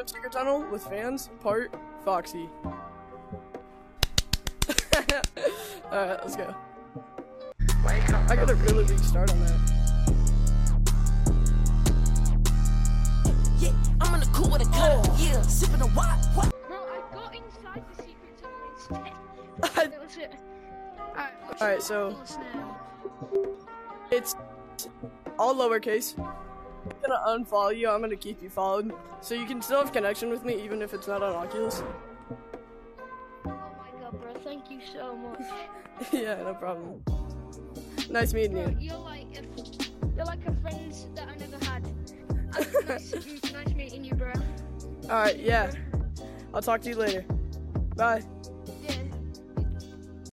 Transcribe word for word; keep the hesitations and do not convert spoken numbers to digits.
Secret Tunnel with fans, part Foxy. Alright, let's go. I got a really big start on that. Yeah, I'm in the cool with a gun. Oh. Yeah, sipping a what? What? Bro, I got inside the secret tunnel instead. That was it. Alright, Alright, so it's all lowercase. I'm gonna unfollow you, I'm gonna keep you followed. So you can still have connection with me even if it's not on Oculus. Oh my god, bro, thank you so much. Yeah, no problem. Nice meeting Bro, you. you're like a, you're like a friend that I never had. nice, nice meeting you, bro. Alright, yeah. I'll talk to you later. Bye.